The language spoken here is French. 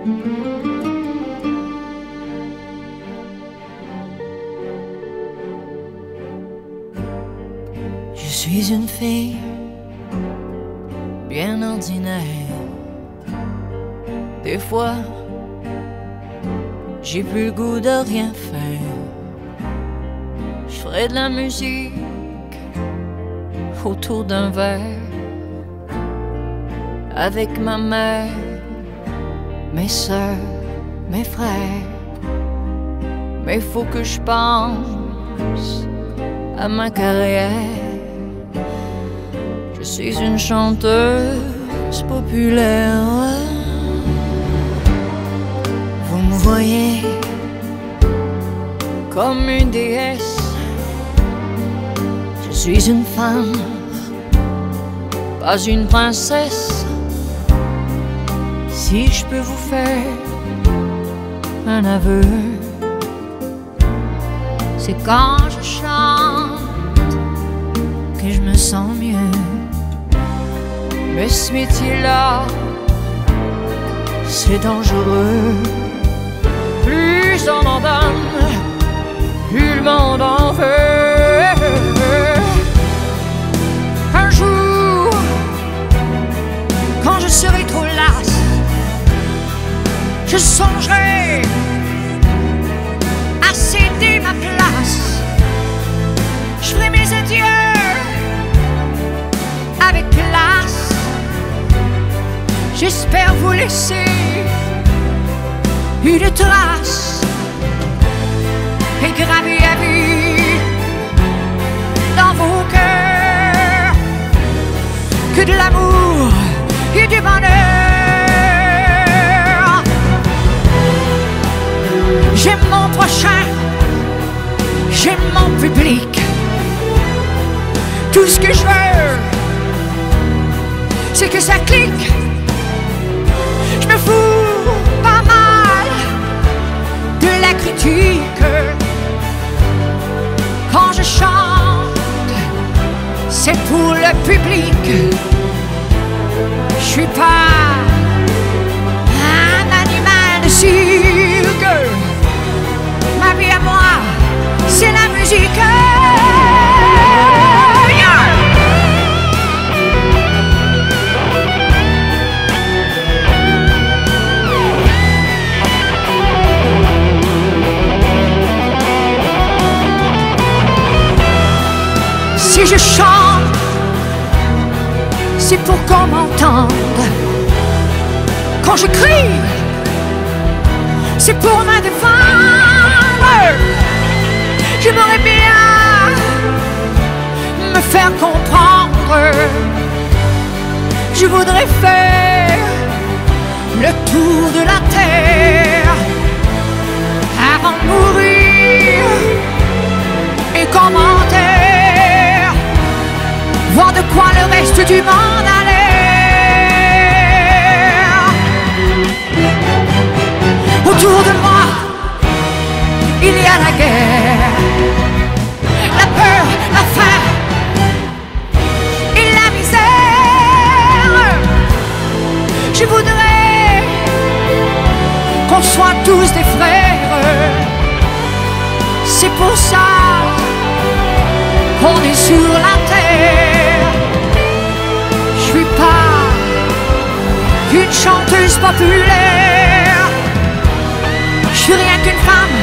Je suis une fille bien ordinaire. Des fois, j'ai plus le goût de rien faire. Je ferai de la musique autour d'un verre avec ma mère, mes sœurs, mes frères. Mais faut que je pense à ma carrière. Je suis une chanteuse populaire. Vous me voyez comme une déesse. Je suis une femme, pas une princesse. Si je peux vous faire un aveu, c'est quand je chante que je me sens mieux. Mais ce métier-là, c'est dangereux. Plus on en donne, plus le monde en veut. Un jour, quand je serai trop lasse, je songerai à céder ma place. Je ferai mes adieux avec classe. J'espère vous laisser une trace et gravée à vie dans vos cœurs que de l'amour et du bonheur. J'aime mon prochain, j'aime mon public. Tout ce que je veux, c'est que ça clique. Je me fous pas mal de la critique. Quand je chante, c'est pour le public. Je suis pas un animal de cirque. Ma vie à moi, c'est la musique. Si je chante, c'est pour qu'on m'entende. Quand je crie, c'est pour me défendre. J'aimerais bien me faire comprendre. Je voudrais faire le tour de la terre avant de mourir. Et commentaire, voir de quoi le reste du monde a l'air. Autour de moi, il y a la guerre, la peur, la faim et la misère. Je voudrais qu'on soit tous des frères. C'est pour ça qu'on est sur la terre. Je suis pas une chanteuse populaire. Je suis rien qu'une femme